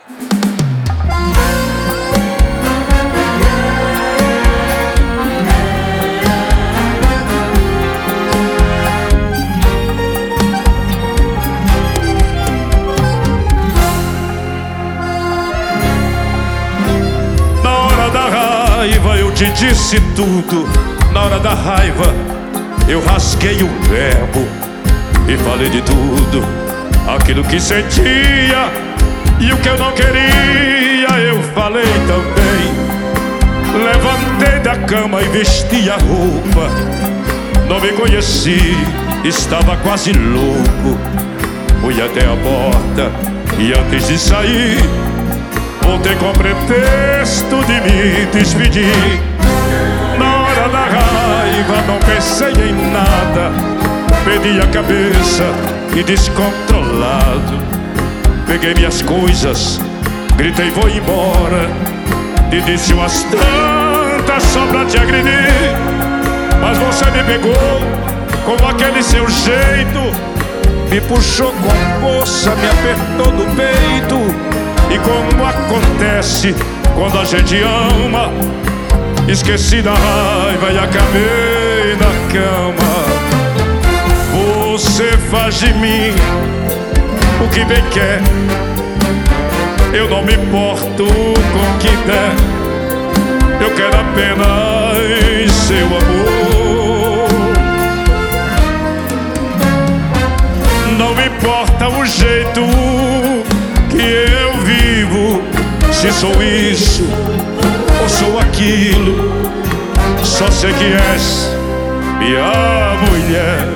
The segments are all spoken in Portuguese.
Eu te disse tudo. Na hora da raiva eu rasguei o verbo e falei de tudo, aquilo que sentia e o que eu não queria eu falei também. Levantei da cama e vesti a roupa. Não me conheci, estava quase louco. Fui até a porta e antes de sair voltei com pretexto de me despedir. Na hora da raiva não pensei em nada, perdi a cabeça e descontrolado peguei minhas coisas, gritei vou embora. Te disse umas tantas só pra te agredir, mas você me pegou com aquele seu jeito, me puxou com força, me apertou no peito. E como acontece quando a gente ama, esqueci da raiva e acabei na cama. Você faz de mim o que bem quer, eu não me importo com o que der. Eu quero apenas seu amor. Não me importa o jeito que eu vivo, se sou isso ou sou aquilo, só sei que és minha mulher.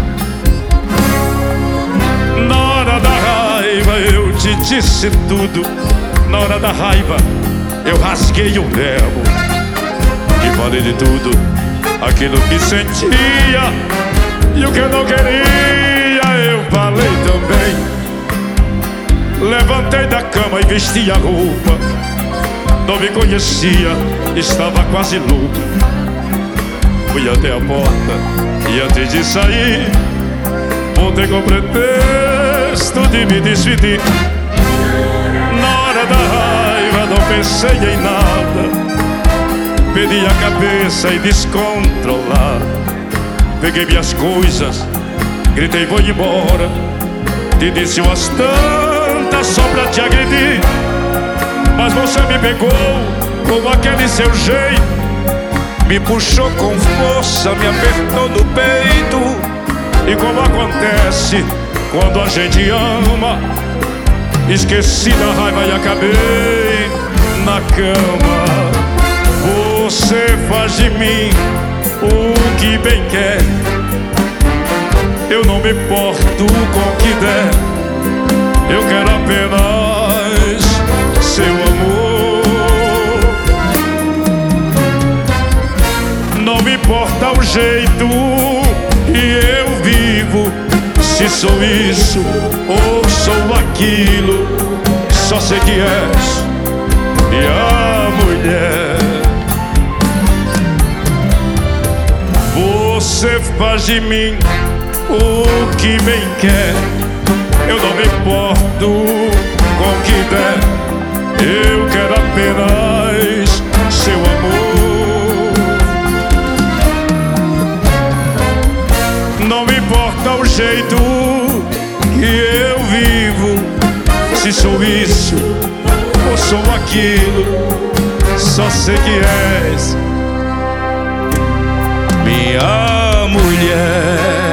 Na hora da raiva eu te disse tudo. Na hora da raiva eu rasguei o verbo e falei de tudo, aquilo que sentia e o que eu não queria eu falei também. Levantei da cama e vesti a roupa. Não me conhecia, estava quase louco. Fui até a porta e antes de sair voltei com pretexto de me despedir. Na hora da raiva não pensei em nada, perdi a cabeça e descontrolado peguei minhas coisas, gritei vou embora. Te disse umas tantas só pra te agredir, mas você me pegou com aquele seu jeito, me puxou com força, me apertou no peito. E como acontece quando a gente ama, esqueci da raiva e acabei na cama. Você faz de mim o que bem quer, eu não me importo com o que der. Eu quero apenas seu amor. Não me importa o jeito que eu vivo, se sou isso ou sou aquilo, só sei que és minha mulher. Você faz de mim o que bem quer, eu não me importo com o que der. Eu quero apenas seu amor. Não me importa o jeito que eu vivo, se sou isso ou sou aquilo, só sei que és minha mulher.